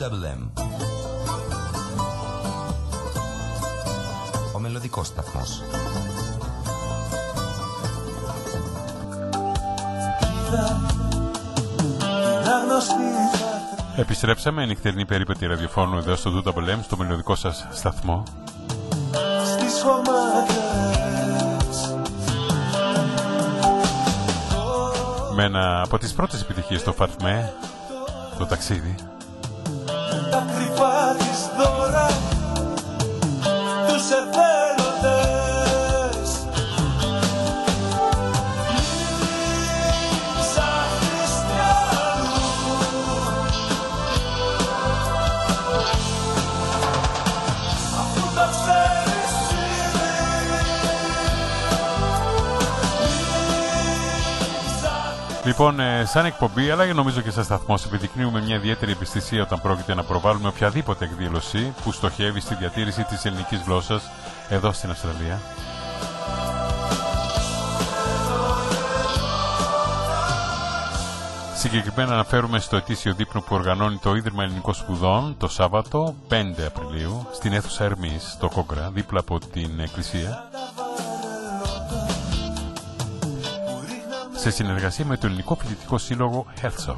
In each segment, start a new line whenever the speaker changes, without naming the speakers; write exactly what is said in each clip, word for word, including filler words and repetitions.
ντάμπλ εμ. Ο μελωδικός σταθμός.
Επιστρέψαμε, νυχτερινή περίπετη ραδιοφώνου εδώ στο ντάμπλ εμ, στο μελωδικό σας σταθμό.
Στις χωμάτες
με ένα από τις πρώτες επιτυχίες στο Φατμέ, το ταξίδι.
τα κρυφά της δώρα τους εθέλοντες. Ψάχνεις κι αλλού αφού τα ξέρεις ήδη.
Λοιπόν, ε, σαν εκπομπή, αλλά νομίζω και σαν σταθμός, επιδεικνύουμε μια ιδιαίτερη ευαισθησία όταν πρόκειται να προβάλλουμε οποιαδήποτε εκδήλωση που στοχεύει στη διατήρηση της ελληνικής γλώσσας εδώ στην Αυστραλία. Συγκεκριμένα αναφέρουμε στο ετήσιο δείπνο που οργανώνει το Ίδρυμα Ελληνικών Σπουδών το Σάββατο πέντε Απριλίου στην αίθουσα Ερμής, στο Κόγκρα, δίπλα από την Εκκλησία, σε συνεργασία με το Ελληνικό Φοιτητικό Σύλλογο Healthsoc.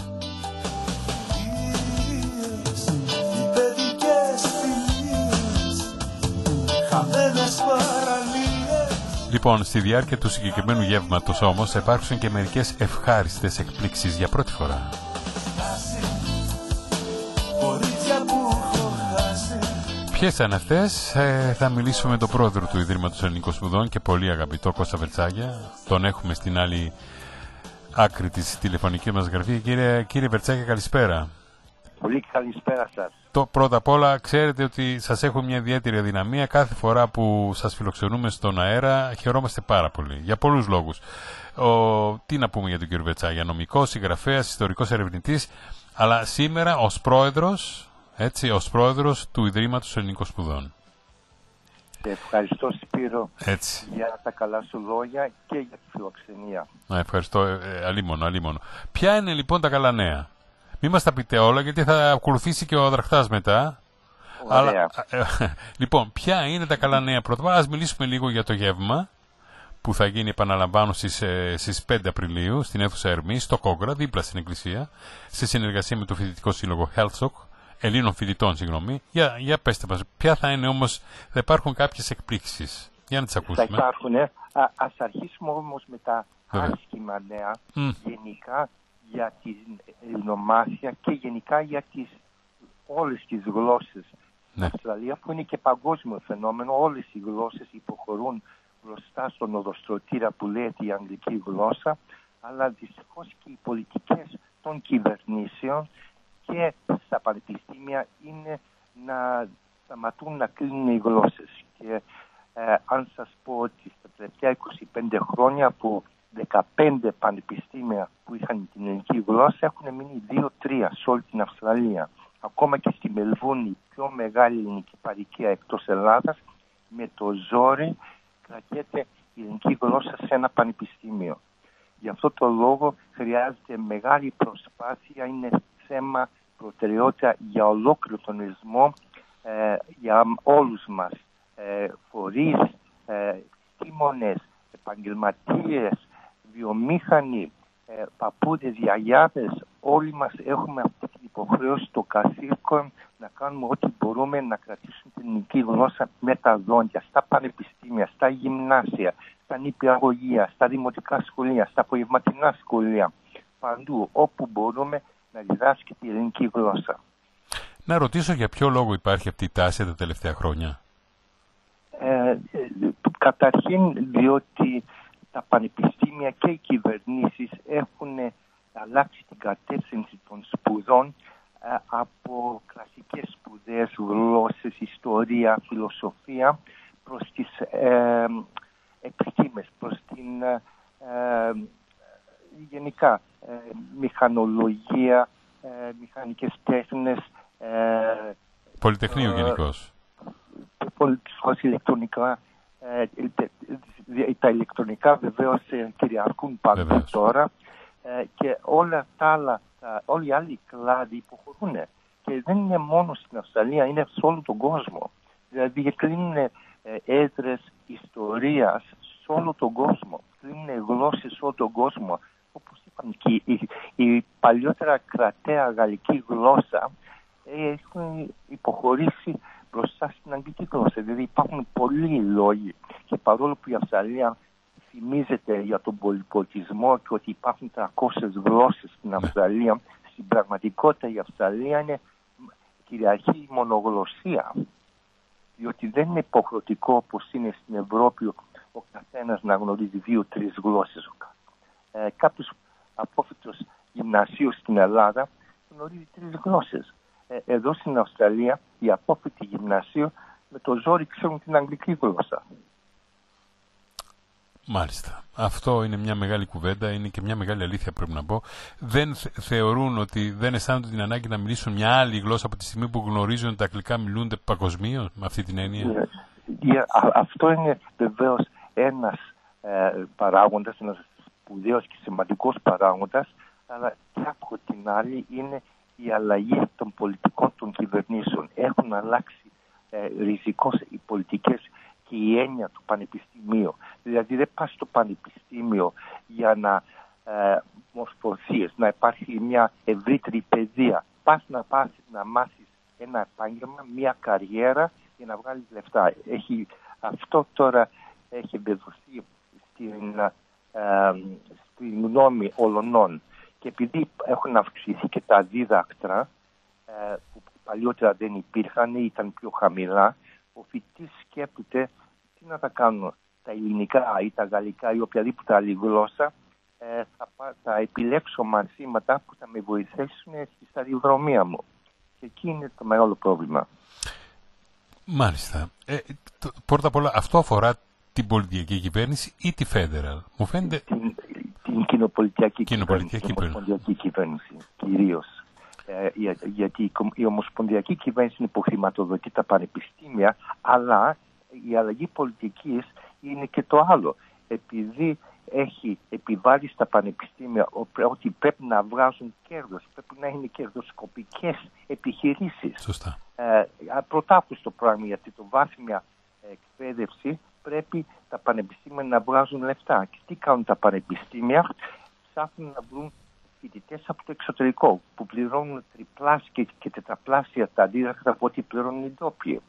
Λοιπόν, στη διάρκεια του συγκεκριμένου γεύματος όμως θα υπάρξουν και μερικές ευχάριστες εκπλήξεις για πρώτη φορά. Ποιες θα είναι αυτές? Ε, θα μιλήσουμε με τον πρόεδρο του Ιδρύματος Ελληνικών Σπουδών και πολύ αγαπητό Κώστα Βερτσάκια. Τον έχουμε στην άλλη άκρη της τηλεφωνικής μας γραφή. Κύριε, κύριε Βερτσάκια, καλησπέρα.
Πολύ καλησπέρα σας.
Το, πρώτα απ' όλα, ξέρετε ότι σας έχουμε μια ιδιαίτερη αδυναμία. Κάθε φορά που σας φιλοξενούμε στον αέρα χαιρόμαστε πάρα πολύ, για πολλούς λόγους. Ο, τι να πούμε για τον κύριο Βερτσάκια? Νομικός, συγγραφέας, ιστορικός ερευνητής, αλλά σήμερα ως πρόεδρος... Έτσι, ως πρόεδρος του Ιδρύματος Ελληνικών Σπουδών.
Ευχαριστώ, Σπύρο,
Έτσι.
για τα καλά σου λόγια και για τη φιλοξενία.
Να, ευχαριστώ, ε, αλίμονο, αλίμονο. Ποια είναι λοιπόν τα καλά νέα? Μην μας τα πείτε όλα, γιατί θα ακολουθήσει και ο Δραχτάς μετά.
Ωραία.
Αλλά, ε, ε, λοιπόν, ποια είναι τα καλά νέα πρώτα? Ας μιλήσουμε λίγο για το γεύμα που θα γίνει, επαναλαμβάνω, στις, ε, στις πέντε Απριλίου στην αίθουσα Ερμή, στο Κόγκρα, δίπλα στην Εκκλησία, σε συνεργασία με το Φοιτητικό Σύλλογο Healthsoc, Ελλήνων φοιτητών, συγγνώμη. Για, για πέστε μας, ποια θα είναι όμως, θα υπάρχουν κάποιες εκπλήξεις? Για να τις ακούσουμε.
Θα υπάρχουν, ε. Α, ας αρχίσουμε όμως με τα
Βέβαια.
άσχημα νέα,
Mm.
γενικά για την ελληνομάθεια και γενικά για τις, όλες τις γλώσσες.
Ναι.
Στην Αυστραλία, που είναι και παγκόσμιο φαινόμενο, όλες οι γλώσσες υποχωρούν μπροστά στον οδοστρωτήρα που λέγεται η αγγλική γλώσσα, αλλά δυστυχώς και οι πολιτικές των κυβερνήσεων και στα πανεπιστήμια είναι να σταματούν να κλείνουν οι γλώσσες. Και ε, αν σας πω ότι στα τελευταία είκοσι πέντε χρόνια από δεκαπέντε πανεπιστήμια που είχαν την ελληνική γλώσσα έχουν μείνει δύο τρία σε όλη την Αυστραλία. Ακόμα και στη Μελβούρνη, η πιο μεγάλη ελληνική παροικία εκτός Ελλάδας, με το ζόρι κρατιέται η ελληνική γλώσσα σε ένα πανεπιστήμιο. Γι' αυτό το λόγο χρειάζεται μεγάλη προσπάθεια, είναι θέμα προτεραιότητα για ολόκληρο τον ισμό, ε, για όλους μας, ε, φορείς, ε, επιστήμονες, επαγγελματίες, βιομήχανοι, ε, παππούδες, γιαγιάδες, όλοι μας έχουμε αυτή την υποχρέωση, το καθήκον να κάνουμε ό,τι μπορούμε να κρατήσουμε την ελληνική γλώσσα με τα δόντια, στα πανεπιστήμια, στα γυμνάσια, στα νηπιαγωγεία, στα δημοτικά σχολεία, στα απογευματινά σχολεία, παντού όπου μπορούμε να διδάσκεται η ελληνική γλώσσα.
Να ρωτήσω για ποιο λόγο υπάρχει αυτή η τάση τα τελευταία χρόνια?
Ε, ε, καταρχήν διότι τα πανεπιστήμια και οι κυβερνήσεις έχουν αλλάξει την κατεύθυνση των σπουδών ε, από κλασικές σπουδές, γλώσσες, ιστορία, φιλοσοφία προς τις ε, επιστήμες, προς την ε, ε, γενικά ε, μηχανολογία, ε, μηχανικές τέχνες, ε,
Πολυτεχνείο ε, γενικώς.
Πολιτιστικώς ηλεκτρονικά. Ε, τα ηλεκτρονικά βεβαίως κυριαρχούν παντού τώρα ε, και όλα τα άλλα, όλοι οι άλλοι κλάδοι υποχωρούν και δεν είναι μόνο στην Αυστραλία, είναι σε όλο τον κόσμο. Δηλαδή κλείνουν ε, έδρες ιστορίας σε όλο τον κόσμο, κλείνουν γλώσσες σε όλο τον κόσμο. Όπως είπαμε, και η, η, η παλιότερα κρατέα γαλλική γλώσσα ε, έχουν υποχωρήσει μπροστά στην αγγλική γλώσσα. Δηλαδή υπάρχουν πολλοί λόγοι και παρόλο που η Αυστραλία θυμίζεται για τον πολυπολιτισμό και ότι υπάρχουν τριακόσιες γλώσσες στην Αυστραλία, στην πραγματικότητα η Αυστραλία είναι κυριαρχεί η μονογλωσσία. Διότι δεν είναι υποχρεωτικό όπως είναι στην Ευρώπη ο καθένας να γνωρίζει δύο-τρεις γλώσσες. Ε, κάποιος απόφοιτος γυμνασίου στην Ελλάδα γνωρίζει τρεις γλώσσες. Ε, εδώ στην Αυστραλία οι απόφοιτοι γυμνασίου με το ζόρι ξέρουν την αγγλική γλώσσα.
Μάλιστα. Αυτό είναι μια μεγάλη κουβέντα, είναι και μια μεγάλη αλήθεια πρέπει να πω. Δεν θε- θεωρούν ότι δεν αισθάνονται την ανάγκη να μιλήσουν μια άλλη γλώσσα από τη στιγμή που γνωρίζουν ότι τα αγγλικά μιλούνται παγκοσμίως, με αυτή την έννοια.
Ε, ε, α- αυτό είναι βεβαίως ένας ε, παράγοντας, ένας σπουδαίος και σημαντικός παράγοντας, αλλά και από την άλλη είναι η αλλαγή των πολιτικών των κυβερνήσεων. Έχουν αλλάξει ε, ριζικώς οι πολιτικές και η έννοια του πανεπιστημίου. Δηλαδή δεν πας στο πανεπιστήμιο για να ε, μορφωθείς, να υπάρχει μια ευρύτερη παιδεία. Πας να πας να μάθεις ένα επάγγελμα, μια καριέρα για να βγάλεις λεφτά. Έχει, αυτό τώρα έχει βεβαιωθεί στην, ε, στην γνώμη όλων. Και επειδή έχουν αυξηθεί και τα δίδακτρα ε, που παλιότερα δεν υπήρχαν ή ήταν πιο χαμηλά, ο φοιτητής σκέπτεται τι να τα κάνουν, τα ελληνικά ή τα γαλλικά ή οποιαδήποτε άλλη γλώσσα, ε, θα, θα επιλέξω μαθήματα που θα με βοηθήσουν στη σταδιοδρομία μου. Και εκεί είναι το μεγάλο πρόβλημα.
Μάλιστα. Ε, το, πρώτα απ' όλα, αυτό αφορά την πολιτική κυβέρνηση ή τη Federal. Μου φαίνεται...
Την, την κοινοπολιτιακή
Κοινοπολιτιακή
κυβέρνηση, ομοσπονδιακή κυβέρνηση, κυρίως. Ε, για, γιατί η, η ομοσπονδιακή κυβέρνηση υποχρηματοδοτεί τα πανεπιστήμια, αλλά η αλλαγή πολιτικής είναι και το άλλο. Επειδή έχει επιβάλει στα πανεπιστήμια ότι πρέπει να βγάζουν κέρδος, πρέπει να είναι κερδοσκοπικές επιχειρήσεις.
Σωστά.
Ε, πρωτάκουστο πράγμα, γιατί το βάθμια εκπαίδευση πρέπει τα πανεπιστήμια να βγάζουν λεφτά. Και τι κάνουν τα πανεπιστήμια? Ψάχνουν να βρουν φοιτητές από το εξωτερικό που πληρώνουν τριπλάσια και, και τετραπλάσια τα αντίδρακτα από ό,τι πληρώνουν οι ντόπιοι.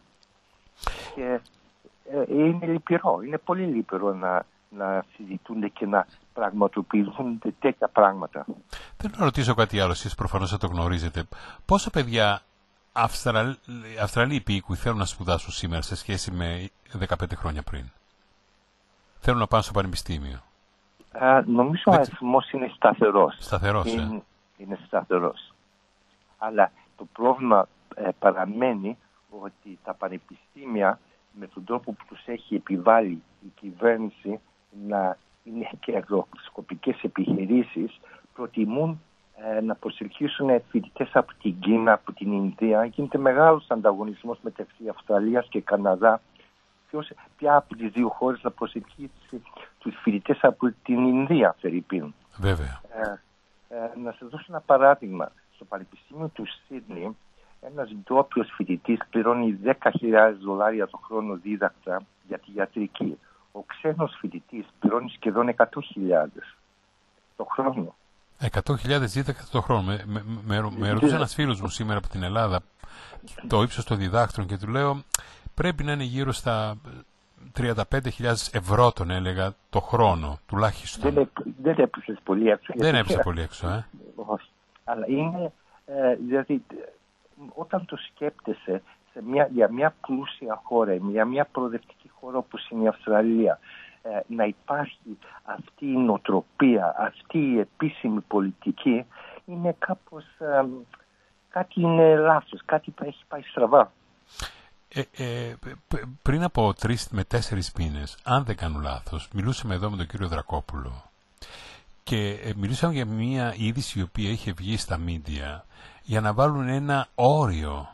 Και ε, είναι λυπηρό, είναι πολύ λυπηρό να, να συζητούνται και να πραγματοποιούνται τέτοια πράγματα.
Θέλω να ρωτήσω κάτι άλλο, εσείς προφανώς θα το γνωρίζετε. Πόσα παιδιά Αυστραλ... Αυστραλοί υπήκουοι θέλουν να σπουδάσουν σήμερα σε σχέση με δεκαπέντε χρόνια πριν? Θέλουν να πάνε στο πανεπιστήμιο.
Α, νομίζω ο αριθμός είναι σταθερός.
Σταθερός,
είναι,
ε.
είναι σταθερός. Αλλά το πρόβλημα ε, παραμένει ότι τα πανεπιστήμια με τον τρόπο που τους έχει επιβάλει η κυβέρνηση να είναι κερδοσκοπικές επιχειρήσεις, προτιμούν ε, να προσελκύσουν φοιτητές από την Κίνα, από την Ινδία. Γίνεται μεγάλος ανταγωνισμός μεταξύ Αυστραλίας και Καναδά. Ποιος, ποια από τις δύο χώρες να προσελκύσει τους φοιτητές από την Ινδία, Φερρυπίν.
Βέβαια.
Ε, ε, να σας δώσω ένα παράδειγμα. Στο Πανεπιστήμιο του Σίδνεϊ, ένας ντόπιος φοιτητής πληρώνει δέκα χιλιάδες δολάρια το χρόνο δίδακτρα για τη ιατρική. Ο ξένος φοιτητής πληρώνει σχεδόν εκατό χιλιάδες το χρόνο.
εκατό χιλιάδες δίδακτρα το χρόνο. Με, με, με, με ρωτούσε ένας φίλος μου σήμερα από την Ελλάδα το ύψος των διδάκτρων και του λέω πρέπει να είναι γύρω στα τριάντα πέντε χιλιάδες ευρώ, τον έλεγα, το χρόνο τουλάχιστον.
Δεν, δεν έπαιξε πολύ έξω.
Δεν έπαιξε πολύ έξω, ε.
Όχι. Αλλά είναι, ε, δηλαδή, όταν το σκέπτεσαι σε μια, για μια πλούσια χώρα, για μια προοδευτική χώρα όπως είναι η Αυστραλία, ε, να υπάρχει αυτή η νοοτροπία, αυτή η επίσημη πολιτική, είναι κάπως, ε, κάτι είναι λάθος, κάτι έχει πάει στραβά.
Ε, ε, πριν από τρεις με τέσσερις μήνες, αν δεν κάνω λάθος, μιλούσαμε εδώ με τον κύριο Δρακόπουλο και ε, μιλούσαμε για μια είδηση η οποία είχε βγει στα μίντια για να βάλουν ένα όριο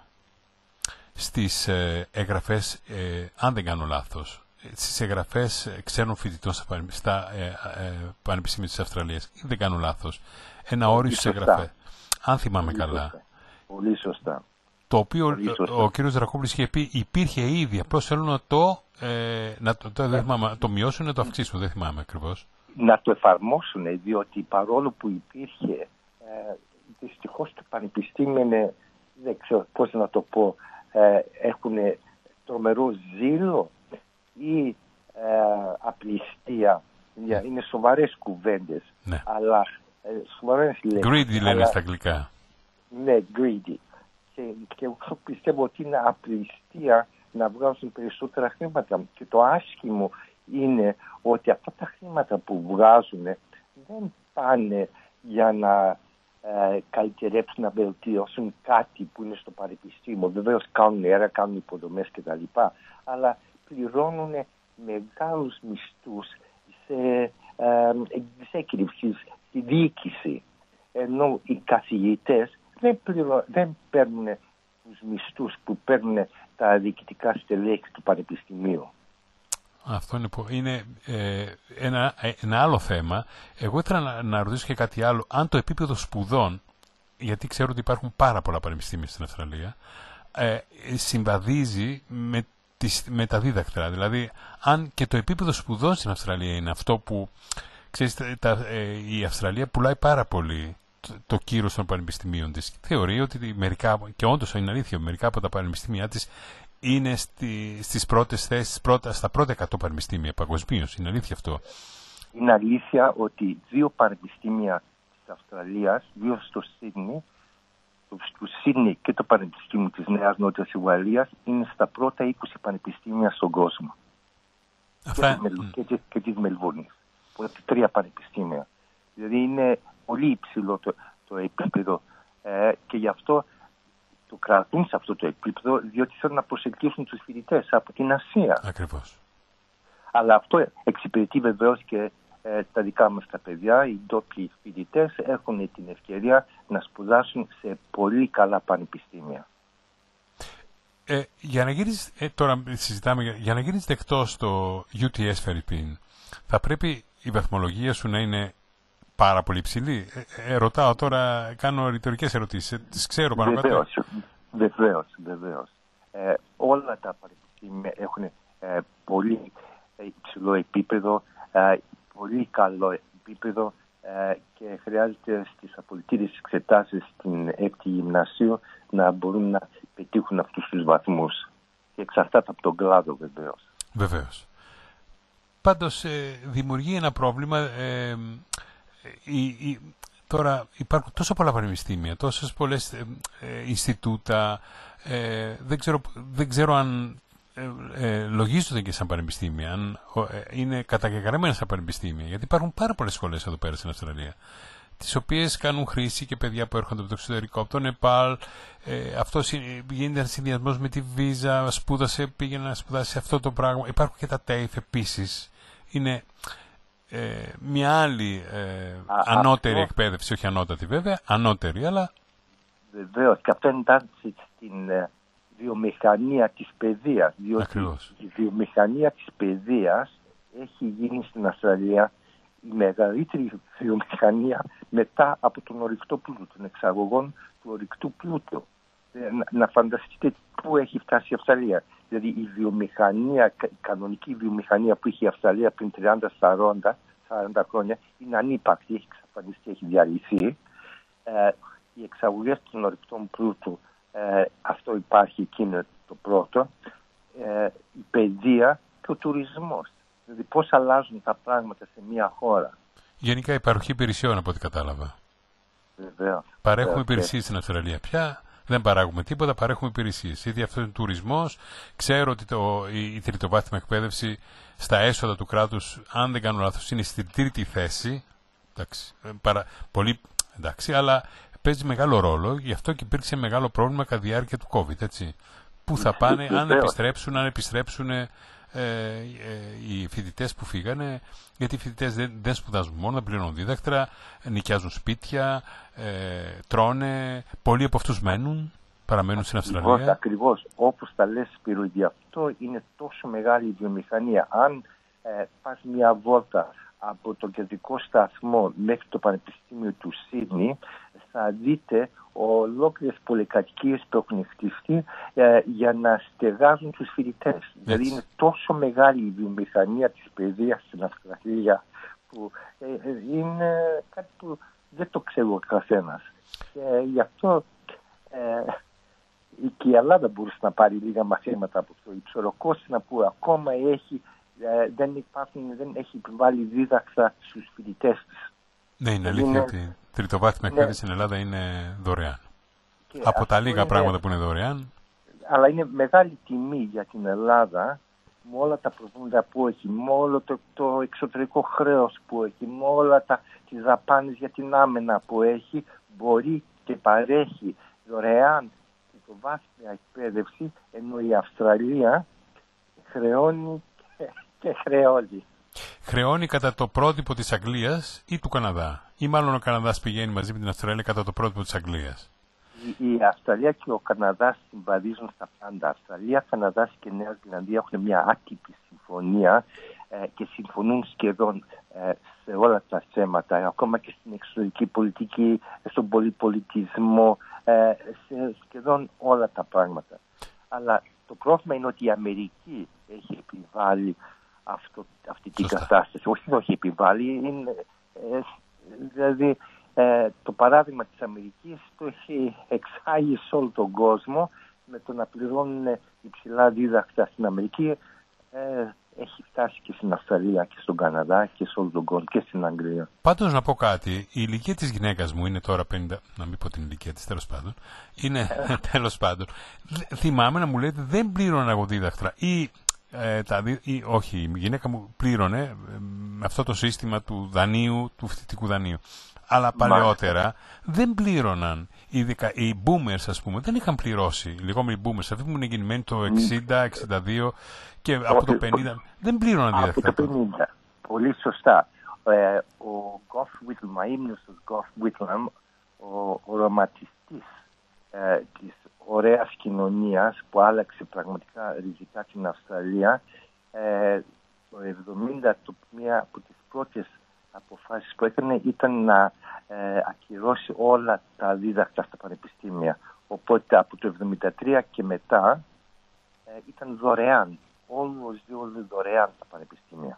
στις ε, εγγραφές, ε, αν δεν κάνω λάθος, στις εγγραφές ξένων φοιτητών στα, στα ε, ε, πανεπιστήμια της Αυστραλίας. Δεν κάνω λάθος. Ένα όριο στις εγγραφές. Αν θυμάμαι
Πολύ
καλά.
Σωστά. Πολύ σωστά.
το οποίο ο, ο κύριος Δρακόπουλος είχε πει υπήρχε ήδη, απλώς θέλουν να το, ε, να το, το, δεν θυμάμαι, το μειώσουν, να το αυξήσουν, δεν θυμάμαι ακριβώς.
Να το εφαρμόσουν, διότι παρόλο που υπήρχε, ε, δυστυχώς το Πανεπιστήμιο είναι, δεν ξέρω πώς να το πω, ε, έχουν τρομερό ζήλο ή ε, απληστία. Είναι σοβαρές κουβέντες,
ναι.
αλλά ε, σοβαρές λέξεις.
Greedy λένε αλλά, στα αγγλικά.
Ναι, greedy. Και, και εγώ πιστεύω ότι είναι απληστία να βγάζουν περισσότερα χρήματα. Και το άσχημο είναι ότι αυτά τα χρήματα που βγάζουν δεν πάνε για να ε, καλυτερέψουν, να βελτιώσουν κάτι που είναι στο πανεπιστήμιο. Βεβαίως κάνουν έργα, κάνουν υποδομές κτλ. Αλλά πληρώνουν μεγάλους μισθούς σε ε, executives, στη διοίκηση. Ενώ οι καθηγητές δεν, πληρω... δεν παίρνουν τους μισθούς που παίρνουν τα διοικητικά στελέχη του πανεπιστημίου.
Αυτό είναι, είναι ε, ένα, ένα άλλο θέμα. Εγώ ήθελα να, να ρωτήσω και κάτι άλλο. Αν το επίπεδο σπουδών, γιατί ξέρω ότι υπάρχουν πάρα πολλά πανεπιστήμια στην Αυστραλία, ε, συμβαδίζει με, τις, με τα δίδακτρα. Δηλαδή, αν και το επίπεδο σπουδών στην Αυστραλία είναι αυτό που, ξέρεις, τα, ε, η Αυστραλία πουλάει πάρα πολύ το, το κύρος των πανεπιστημίων της. Θεωρεί ότι μερικά, και όντως είναι αλήθεια, μερικά από τα πανεπιστήμια της είναι στη, στις πρώτες θέσεις, πρώτα, στα πρώτα εκατό πανεπιστήμια παγκοσμίως. Είναι αλήθεια αυτό.
Είναι αλήθεια ότι δύο πανεπιστήμια της Αυστραλίας, δύο στο Σίδνεϊ, στο Σίδνεϊ και το Πανεπιστήμιο της Νέας Νότιας Ουαλίας, είναι στα πρώτα είκοσι πανεπιστήμια στον κόσμο. Αυτά... Και, mm. και, και της Μελβούρνης. Τρία πανεπιστήμια. Δηλαδή είναι πολύ υψηλό το, το επίπεδο ε, και γι' αυτό το κρατούν σε αυτό το επίπεδο, διότι θέλουν να προσελκύσουν τους φοιτητές από την Ασία.
Ακριβώς.
Αλλά αυτό εξυπηρετεί βεβαίως και ε, τα δικά μας τα παιδιά. Οι ντόπιοι φοιτητές έχουν την ευκαιρία να σπουδάσουν σε πολύ καλά πανεπιστήμια.
Ε, για να γίνεις, ε, τώρα συζητάμε, για να γίνεις δεκτός στο γιου τι ες Φερρυπίν, θα πρέπει η βαθμολογία σου να είναι πάρα πολύ ψηλή. Ε, ε, ρωτάω τώρα, κάνω ρητορικές ερωτήσεις. Ε, τις ξέρω πάνω κάτω.
Βεβαίως, βεβαίως, βεβαίως. Ε, όλα τα πανεπιστήμια έχουν ε, πολύ υψηλό επίπεδο, ε, πολύ καλό επίπεδο ε, και χρειάζεται στις απολυτήριες εξετάσεις στην έκτη γυμνασίου να μπορούν να πετύχουν αυτούς τους βαθμούς. Και εξαρτάται από τον κλάδο βεβαίως.
Βεβαίως. Πάντως ε, δημιουργεί ένα πρόβλημα. Ε, η, η, τώρα υπάρχουν τόσο πολλά πανεπιστήμια, τόσες πολλές ε, ε, Ινστιτούτα, ε, δεν, ξέρω, δεν ξέρω αν ε, ε, λογίζονται και σαν πανεπιστήμια, αν ε, είναι καταγεγραμμένα σαν πανεπιστήμια, γιατί υπάρχουν πάρα πολλές σχολές εδώ πέρα στην Αυστραλία, τις οποίες κάνουν χρήση και παιδιά που έρχονται από το εξωτερικό, από το Νεπάλ. Ε, αυτό γίνεται ένα συνδυασμός με τη βίζα, σπούδασε, πήγαινε να σπουδάσει αυτό το πράγμα. Υπάρχουν και τα τέιφ επίσης. Είναι ε, μια άλλη ε, Α, ανώτερη αυτό... εκπαίδευση, όχι ανώτατη βέβαια, ανώτερη, αλλά...
Βεβαίως, και αυτό εντάξει στην ε, βιομηχανία της παιδείας, διότι
Ακριβώς.
η βιομηχανία της παιδείας έχει γίνει στην Αυστραλία η μεγαλύτερη βιομηχανία μετά από τον ορυκτό πλούτο, των εξαγωγών του ορυκτού πλούτου. Να, να φανταστείτε πού έχει φτάσει η Αυστραλία. Δηλαδή η βιομηχανία, η κανονική βιομηχανία που είχε η Αυστραλία πριν τριάντα σαράντα χρόνια είναι ανύπαρκτη, έχει εξαφανιστεί, έχει διαλυθεί. Ε, οι εξαγωγές των ορυκτών πλούτου, ε, αυτό υπάρχει, εκείνο το πρώτο. Ε, η παιδεία και ο τουρισμός. Δηλαδή πώς αλλάζουν τα πράγματα σε μια χώρα.
Γενικά η παροχή υπηρεσιών από ό,τι κατάλαβα.
Βεβαίως.
Παρέχουμε υπηρεσίες στην Αυστραλία. Πια δεν παράγουμε τίποτα, παρέχουμε υπηρεσίες. Ήδη αυτό είναι τουρισμός. Ξέρω ότι το, η, η τριτοβάθμια εκπαίδευση στα έσοδα του κράτους, αν δεν κάνω λάθος, είναι στη τρίτη θέση. Εντάξει, παρα, πολύ, εντάξει, αλλά παίζει μεγάλο ρόλο. Γι' αυτό και υπήρξε μεγάλο πρόβλημα κατά τη διάρκεια του COVID. Έτσι. Πού θα πάνε, αν επιστρέψουν, αν επιστρέψουν ε, ε, οι φοιτητές που φύγανε, γιατί οι φοιτητές δεν, δεν σπουδάζουν μόνο, δεν πληρώνουν δίδακτρα, νοικιάζουν σπίτια, ε, τρώνε, πολλοί από αυτούς μένουν, παραμένουν στην Αυστραλία.
Ακριβώς, όπως τα λες Σπύρο, γι' αυτό είναι τόσο μεγάλη η βιομηχανία. Αν ε, πας μια βόλτα από τον κεντρικό σταθμό μέχρι το Πανεπιστήμιο του Σίδνεϊ, θα δείτε ολόκληρες πολυκατοικίες που έχουν χτιστεί ε, για να στεγάζουν τους φοιτητές. Δηλαδή είναι τόσο μεγάλη η βιομηχανία της παιδείας στην Αυστραλία που ε, ε, είναι κάτι που δεν το ξέρει ο καθένας. Και γι' αυτό ε, και η Ελλάδα μπορούσε να πάρει λίγα μαθήματα από το Υψωροκόστινα που ακόμα έχει, ε, δεν, υπάρχουν, δεν έχει επιβάλει δίδαξα στους φοιτητές της.
Ναι, είναι αλήθεια
είναι...
ότι τριτοβάθμια
ναι.
εκπαίδευση στην Ελλάδα είναι δωρεάν.
Και
από τα λίγα
είναι...
πράγματα που είναι δωρεάν.
Αλλά είναι μεγάλη τιμή για την Ελλάδα με όλα τα προβλήματα που έχει, με όλο το, το εξωτερικό χρέος που έχει, με όλα τα, τις δαπάνες για την άμενα που έχει, μπορεί και παρέχει δωρεάν τριτοβάθμια εκπαίδευση, ενώ η Αυστραλία χρεώνει και, και χρεώνει.
Χρεώνει κατά το πρότυπο της Αγγλίας ή του Καναδά, ή μάλλον ο Καναδάς πηγαίνει μαζί με την Αυστραλία κατά το πρότυπο της Αγγλίας.
Η, η Αυστραλία και ο Καναδάς συμβαδίζουν στα πάντα. Αυστραλία, Καναδάς και Νέα Ζηλανδία έχουν μια άτυπη συμφωνία ε, και συμφωνούν σχεδόν ε, σε όλα τα θέματα, ακόμα και στην εξωτερική πολιτική, στον πολυπολιτισμό, ε, σε σχεδόν όλα τα πράγματα. Αλλά το πρόβλημα είναι ότι η Αμερική έχει επιβάλει αυτό, αυτή την
Σωστά.
κατάσταση. Όχι, δεν έχει επιβάλει, είναι, ε, δηλαδή ε, το παράδειγμα της Αμερικής το έχει εξάγει σε όλο τον κόσμο με το να πληρώνουν υψηλά δίδακτα στην Αμερική. Ε, έχει φτάσει και στην Αυστραλία και στον Καναδά και σε όλο τον κόσμο και στην Αγγλία.
Πάντως να πω κάτι, η ηλικία της γυναίκας μου είναι τώρα πενήντα, να μην πω την ηλικία της, τέλος πάντων, είναι τέλος πάντων. Θυμάμαι να μου λέτε δεν πλήρωνα εγώ δίδακτρα ή, ε, τα, ή όχι, η γυναίκα μου πλήρωνε ε, με αυτό το σύστημα του δανείου, του φοιτητικού δανείου. Αλλά παλαιότερα Μάλιστα. δεν πλήρωναν. Οι, δικα... οι boomers, ας πούμε, δεν είχαν πληρώσει. Οι λεγόμενοι boomers, αυτοί που είναι γεννημένοι το εξήντα, εξήντα δύο και από το πενήντα, δεν πλήρωναν δίδακτρα.
Από το πενήντα. Πολύ σωστά. Ε, ο Gough Whitlam, αείμνηστος Gough Whitlam, ο οραματιστής ε, της ωραίας κοινωνίας που άλλαξε πραγματικά ριζικά την Αυστραλία, ε, το εβδομήντα, το, μία από τις πρώτες αποφάσεις που έκανε ήταν να ε, ακυρώσει όλα τα δίδακτα στα πανεπιστήμια. Οπότε από το εβδομήντα τρία και μετά ε, ήταν δωρεάν. Όλος διόλου δωρεάν τα πανεπιστήμια.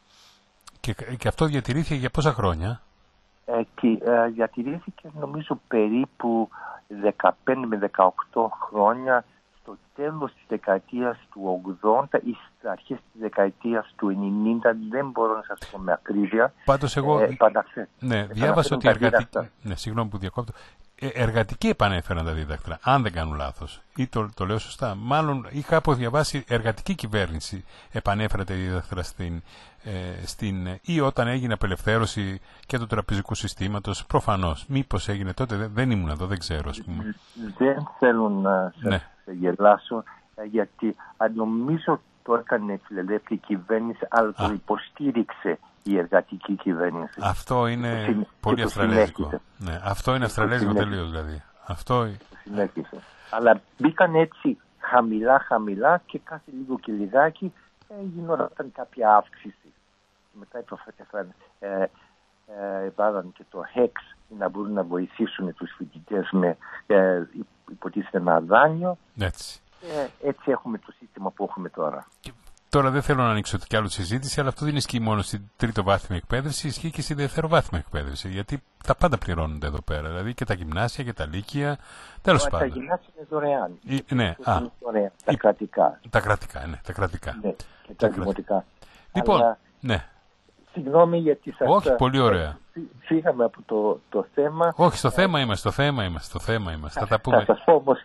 Και, και αυτό διατηρήθηκε για πόσα χρόνια?
Ε, και, ε, διατηρήθηκε νομίζω περίπου δεκαπέντε με δεκαοκτώ χρόνια στο τέλος της δεκαετίας του ογδόντα ή στις αρχές της δεκαετίας του ενενήντα, δεν μπορώ να σας πω με ακρίβεια.
Πάντως εγώ
ε, πανταξέ,
ναι, διάβασα ότι εργατική, ναι, συγγνώμη που διακόπτω, ε, εργατικοί επανέφεραν τα δίδακτρα, αν δεν κάνουν λάθος. Ή το, το λέω σωστά. Μάλλον είχα από διαβάσει εργατική κυβέρνηση επανέφερε τα δίδακτρα στην, ε, στην, ή όταν έγινε απελευθέρωση και του τραπεζικού συστήματος, προφανώς. Μήπως έγινε τότε, δεν, δεν ήμουν εδώ, δεν ξέρω. Ας πούμε.
Δεν θέλω να σας ναι. γελάσω, γιατί νομίζω το έκανε η φιλελεύθερη κυβέρνηση, αλλά το υποστήριξε η εργατική κυβέρνηση.
Αυτό είναι
το
πολύ αυστραλέζικο. Ναι, αυτό είναι αυστραλέζικο τελείως δηλαδή. Αυτό...
Το συνέχισε. Αλλά μπήκαν έτσι χαμηλά χαμηλά και κάθε λίγο και λιγάκι ε, γινόταν κάποια αύξηση. Μετά έφεραν ε, ε, βάλαν και το Hex να μπορούν να βοηθήσουν τους φοιτητές με ε, υποτίθεται ένα δάνειο.
Έτσι.
Ε, έτσι έχουμε το σύστημα που έχουμε τώρα.
Και τώρα δεν θέλω να ανοίξω κι άλλο συζήτηση, αλλά αυτό δεν ισχύει μόνο στην τριτοβάθμια εκπαίδευση, ισχύει και στη δευτεροβάθμια εκπαίδευση. Γιατί τα πάντα πληρώνονται εδώ πέρα. Δηλαδή και τα γυμνάσια και τα λύκεια. Τέλος πάντων.
Τα γυμνάσια είναι δωρεάν.
Η, ναι, α,
δωρεάν. Τα
η,
κρατικά.
Τα κρατικά, ναι, τα κρατικά.
Ναι, και τα δημοτικά.
Λοιπόν,
αλλά,
ναι.
Συγγνώμη γιατί σας...
Όχι, πολύ ωραία.
Φύγαμε από το, το θέμα.
Όχι, στο θέμα είμαστε, στο θέμα είμαστε, στο θέμα είμαστε. Θα τα πούμε.
Θα σας πω όμως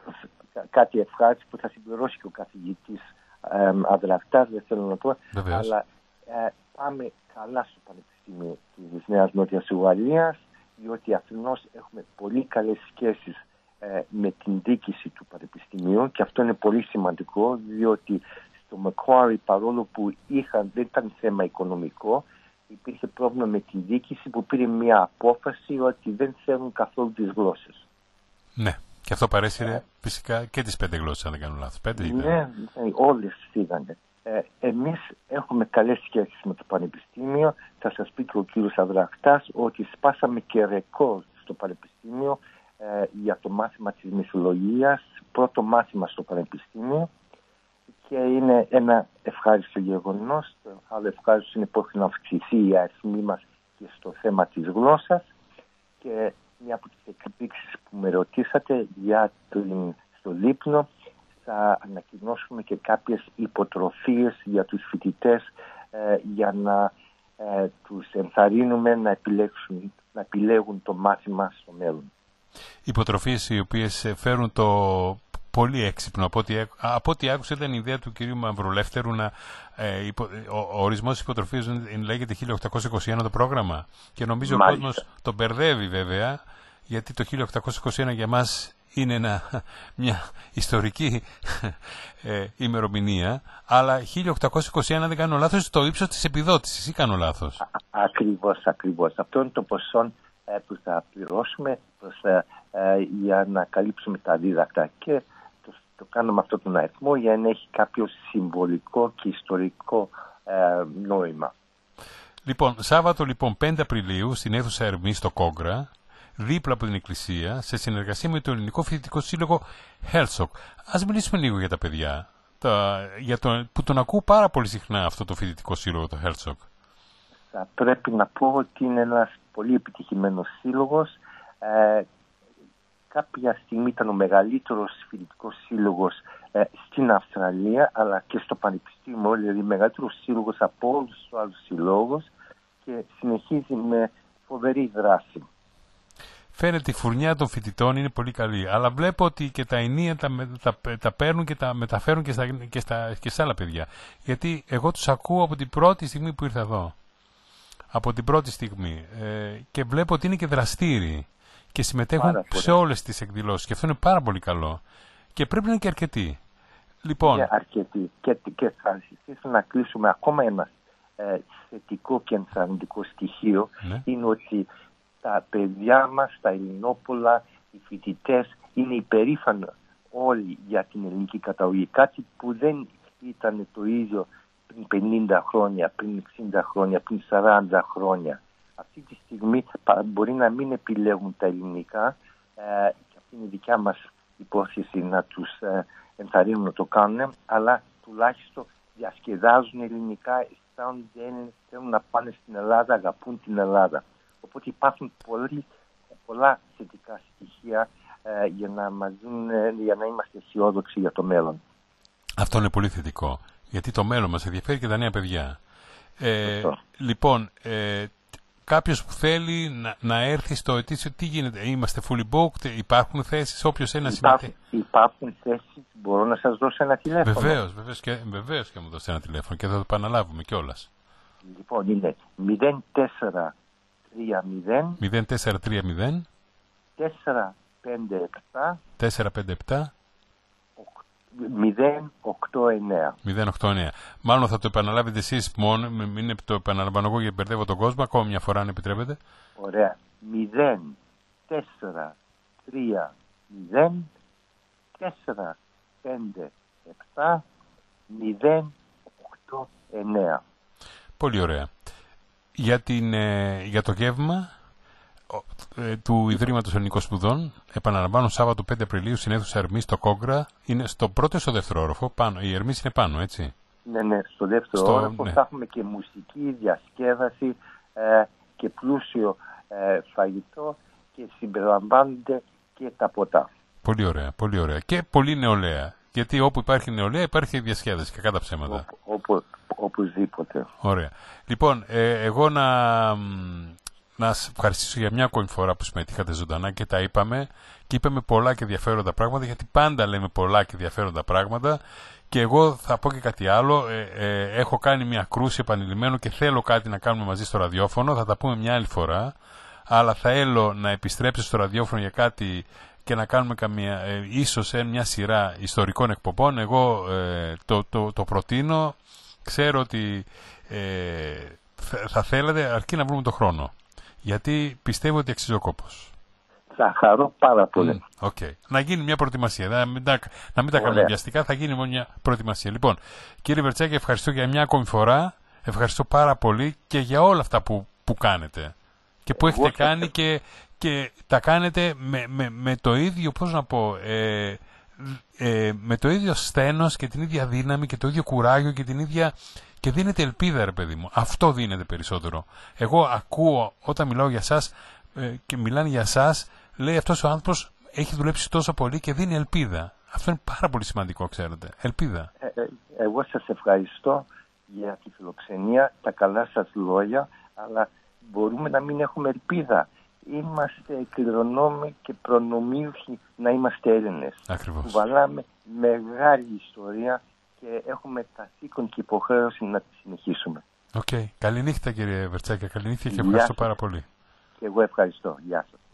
κάτι ευχάριστο που θα συμπληρώσει και ο καθηγητής ε, Αδρακτάς, δεν θέλω να πω.
Βεβαίως.
Αλλά ε, πάμε καλά στο Πανεπιστήμιο της Νέας Νότιας Ουαλίας, διότι αφενός έχουμε πολύ καλές σχέσεις ε, με την διοίκηση του Πανεπιστημίου και αυτό είναι πολύ σημαντικό, διότι στο Macquarie, παρόλο που είχαν, δεν ήταν θέμα οικονομικό, υπήρχε πρόβλημα με την διοίκηση που πήρε μια απόφαση ότι δεν θέλουν καθόλου τις γλώσσες.
Ναι, και αυτό παρέσυρε ε, φυσικά και τις πέντε γλώσσες, αν δεν κάνω λάθος. Πέντε
ναι,
είναι.
Ναι, όλες φύγανε. Ε, εμείς έχουμε καλές σχέσεις με το Πανεπιστήμιο. Θα σας πει και ο κύριος Αδρακτάς ότι σπάσαμε και ρεκόρ στο Πανεπιστήμιο ε, για το μάθημα της μυθολογίας, πρώτο μάθημα στο Πανεπιστήμιο, και είναι ένα ευχάριστο γεγονός. Το άλλο ευχάριστο είναι που έχει να αυξηθεί η αριθμή μας και στο θέμα της γλώσσας. Και μια από τις εκπλήξεις που με ρωτήσατε για το, στο Δείπνο, θα ανακοινώσουμε και κάποιες υποτροφίες για τους φοιτητές ε, για να ε, τους ενθαρρύνουμε να επιλέξουν, να επιλέγουν το μάθημα στο μέλλον.
Υποτροφίες οι οποίες φέρουν το πολύ έξυπνο. Από ό,τι, από ό,τι άκουσα ήταν η ιδέα του κυρίου Μαυρολεύτερου να ε, υπο, ο, ο ορισμός της υποτροφίας λέγεται χίλια οκτακόσια είκοσι ένα το πρόγραμμα και νομίζω Μάλιστα. Ο κόσμος τον μπερδεύει βέβαια, γιατί το χίλια οκτακόσια είκοσι ένα για μας είναι ένα, μια ιστορική ε, ημερομηνία, αλλά χίλια οκτακόσια είκοσι ένα, δεν κάνω λάθος, το ύψος της επιδότησης, ή κάνω λάθος?
Α, ακριβώς, ακριβώς. Αυτό είναι το ποσό ε, που θα πληρώσουμε προς, ε, ε, για να καλύψουμε τα δίδακτα, και το, το κάνουμε αυτόν τον αριθμό για να έχει κάποιο συμβολικό και ιστορικό ε, νόημα.
Λοιπόν, Σάββατο λοιπόν πέντε Απριλίου στην αίθουσα Ερμή στο Κόγκρα, δίπλα από την Εκκλησία, σε συνεργασία με το Ελληνικό Φοιτητικό Σύλλογο Herzog. Ας μιλήσουμε λίγο για τα παιδιά, τα, για το, που τον ακούω πάρα πολύ συχνά αυτό το φοιτητικό σύλλογο, το Herzog.
Θα πρέπει να πω ότι είναι ένας πολύ επιτυχημένος σύλλογος. Ε, κάποια στιγμή ήταν ο μεγαλύτερος φοιτητικός σύλλογος ε, στην Αυστραλία, αλλά και στο Πανεπιστήμιο, δηλαδή μεγαλύτερος σύλλογος από όλους τους άλλους συλλόγους, και συνεχίζει με φοβερή δράση.
Φαίνεται η φουρνιά των φοιτητών είναι πολύ καλή, αλλά βλέπω ότι και τα ενία τα, τα, τα παίρνουν και τα μεταφέρουν και στα, και, στα, και στα άλλα παιδιά. Γιατί εγώ τους ακούω από την πρώτη στιγμή που ήρθα εδώ. Από την πρώτη στιγμή. Ε, και βλέπω ότι είναι και δραστήριοι και συμμετέχουν σε όλες τις εκδηλώσεις. Και αυτό είναι πάρα πολύ καλό. Και πρέπει να είναι και αρκετοί. Λοιπόν,
είναι αρκετοί. Και, και θα ζητήσω να κλείσουμε ακόμα ένα ε, θετικό και ενθαρρυντικό στοιχείο. Ναι. Είναι ότι τα παιδιά μας, τα Ελληνόπουλα, οι φοιτητές είναι υπερήφανοι όλοι για την ελληνική καταγωγή. Κάτι που δεν ήταν το ίδιο πριν πενήντα χρόνια, πριν εξήντα χρόνια, πριν σαράντα χρόνια. Αυτή τη στιγμή μπορεί να μην επιλέγουν τα ελληνικά, ε, και αυτή είναι η δικιά μας υπόθεση να τους ε, ενθαρρύνουν να το κάνουν, αλλά τουλάχιστον διασκεδάζουν ελληνικά, αισθάνονται Έλληνες, θέλουν να πάνε στην Ελλάδα, αγαπούν την Ελλάδα. Οπότε υπάρχουν πολύ, πολλά θετικά στοιχεία ε, για, να μας δουν, για να είμαστε αισιόδοξοι για το μέλλον.
Αυτό είναι πολύ θετικό, γιατί το μέλλον μας ενδιαφέρει και τα νέα παιδιά. Ε, λοιπόν, ε, κάποιος που θέλει να, να έρθει στο ετήσιο, τι γίνεται, είμαστε fully booked, υπάρχουν θέσεις, όποιος ένα συμμετέχει?
Υπάρχουν θέσεις, μπορώ να σας δώσω ένα τηλέφωνο.
Βεβαίως, βεβαίως και, βεβαίως και μου δώσετε ένα τηλέφωνο και θα το επαναλάβουμε κιόλας.
Λοιπόν, είναι μηδέν τέσσερα τρία μηδέν
μηδέν τέσσερα τρία μηδέν
τέσσερα πέντε επτά
τέσσερα πέντε επτά
μηδέν οκτώ εννέα.
μηδέν οκτώ εννέα. Μάλλον θα το επαναλάβετε εσείς μόνο, μην το επαναλαμβάνω εγώ γιατί μπερδεύω τον κόσμο, ακόμα μια φορά αν επιτρέπετε.
Ωραία. μηδέν τέσσερα τρία μηδέν τέσσερα πέντε επτά μηδέν οκτώ εννέα.
Πολύ ωραία. Για, την, ε, για το γεύμα ε, του Ιδρύματος Ελληνικών Σπουδών, επαναλαμβάνω, Σάββατο πέντε Απριλίου στην αίθουσα Ερμή στο Κόγκρα, είναι στο πρώτο ή στο δεύτερο όροφο, πάνω, η Ερμής είναι πάνω, έτσι?
Ναι, ναι, στο δεύτερο στο, όροφο ναι. Θα έχουμε και μουσική, διασκέδαση ε, και πλούσιο ε, φαγητό, και συμπεριλαμβάνονται και τα ποτά.
Πολύ ωραία, πολύ ωραία. Και πολύ νεολαία. Γιατί όπου υπάρχει νεολαία υπάρχει διασκέδαση, κακά τα ψέματα.
Οπ, οπωσδήποτε.
Ωραία. Λοιπόν, ε, εγώ να, να σας ευχαριστήσω για μια ακόμη φορά που συμμετείχατε ζωντανά και τα είπαμε. Και είπαμε πολλά και ενδιαφέροντα πράγματα, γιατί πάντα λέμε πολλά και ενδιαφέροντα πράγματα. Και εγώ θα πω και κάτι άλλο. Ε, ε, έχω κάνει μια κρούση επανειλημμένο και θέλω κάτι να κάνουμε μαζί στο ραδιόφωνο. Θα τα πούμε μια άλλη φορά. Αλλά θέλω να επιστρέψω στο ραδιόφωνο για κάτι και να κάνουμε καμία, ε, ίσως ε, μια σειρά ιστορικών εκπομπών. Εγώ ε, το, το, το προτείνω. Ξέρω ότι ε, θα, θα θέλατε, αρκεί να βρούμε το χρόνο. Γιατί πιστεύω ότι αξίζει ο κόπος.
Θα χαρώ πάρα πολύ.
Mm, okay. Να γίνει μια προετοιμασία. Να μην τα, να μην τα κάνουμε βιαστικά, θα γίνει μόνο μια προετοιμασία. Λοιπόν, κύριε Βερτσάκη, ευχαριστώ για μια ακόμη φορά. Ευχαριστώ πάρα πολύ και για όλα αυτά που, που κάνετε. Και που έχετε κάνει και, και τα κάνετε με, με, με το ίδιο, πώς να πω, ε, ε, με το ίδιο στένος και την ίδια δύναμη και το ίδιο κουράγιο και την ίδια... και δίνετε ελπίδα, ρε παιδί μου. Αυτό δίνετε περισσότερο. Εγώ ακούω όταν μιλάω για σας ε, και μιλάνε για σας, λέει αυτός ο άνθρωπος έχει δουλέψει τόσο πολύ και δίνει ελπίδα. Αυτό είναι πάρα πολύ σημαντικό, ξέρετε. Ελπίδα.
Ε, ε, εγώ σας ευχαριστώ για τη φιλοξενία, τα καλά σας λόγια, αλλά μπορούμε να μην έχουμε ελπίδα. Είμαστε κληρονόμοι και προνομίουχοι να είμαστε Έλληνες.
Ακριβώς.
Που βαλάμε μεγάλη ιστορία και έχουμε καθήκον και υποχρέωση να τη συνεχίσουμε.
Οκ. Okay. Καληνύχτα, κύριε Βερτσάκια. Καληνύχτα και
Γεια
ευχαριστώ
σας.
πάρα πολύ.
Και εγώ ευχαριστώ. Γεια σας.